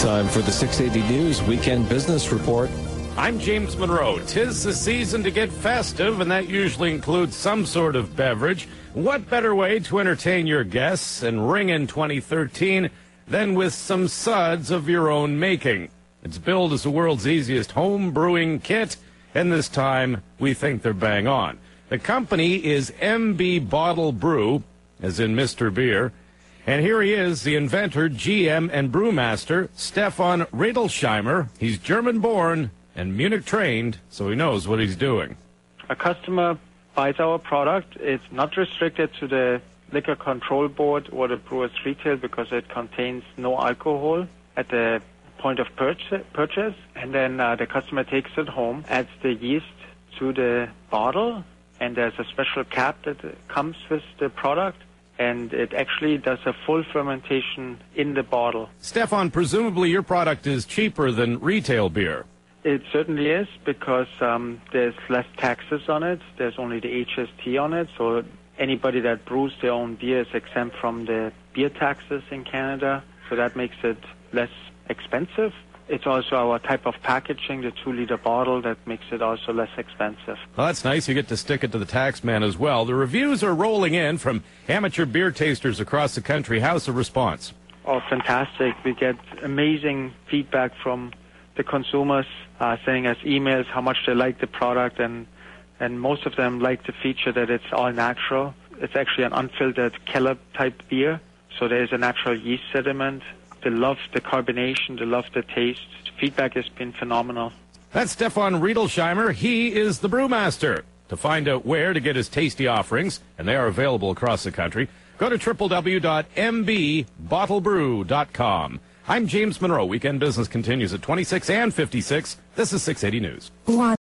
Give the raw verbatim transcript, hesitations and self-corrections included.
Time for the six eighty News Weekend Business Report. I'm James Monroe. 'Tis the season to get festive, and that usually includes some sort of beverage. What better way to entertain your guests and ring in twenty thirteen than with some suds of your own making? It's billed as the world's easiest home brewing kit, and this time we think they're bang on. The company is M B Bottle Brew, as in Mister Beer. And here he is, the inventor, G M, and brewmaster, Stefan Riedelsheimer. He's German-born and Munich-trained, so he knows what he's doing. A customer buys our product. It's not restricted to the Liquor Control Board or the brewer's retail because it contains no alcohol at the point of purchase. And then uh, the customer takes it home, adds the yeast to the bottle, and there's a special cap that comes with the product. And it actually does a full fermentation in the bottle. Stefan, presumably your product is cheaper than retail beer. It certainly is because um, there's less taxes on it. There's only the H S T on it, so anybody that brews their own beer is exempt from the beer taxes in Canada, so that makes it less expensive. It's also our type of packaging, the two-liter bottle, that makes it also less expensive. Well, that's nice. You get to stick it to the tax man as well. The reviews are rolling in from amateur beer tasters across the country. How's the response? Oh, fantastic. We get amazing feedback from the consumers, uh, sending us emails how much they like the product, and, and most of them like the feature that it's all natural. It's actually an unfiltered Keller-type beer, so there is a natural yeast sediment. They love the carbonation, they love the taste. The feedback has been phenomenal. That's Stefan Riedelsheimer. He is the brewmaster. To find out where to get his tasty offerings, and they are available across the country, go to w w w dot m b bottle brew dot com. I'm James Monroe. Weekend Business continues at twenty-six and fifty-six. This is six eighty News. One.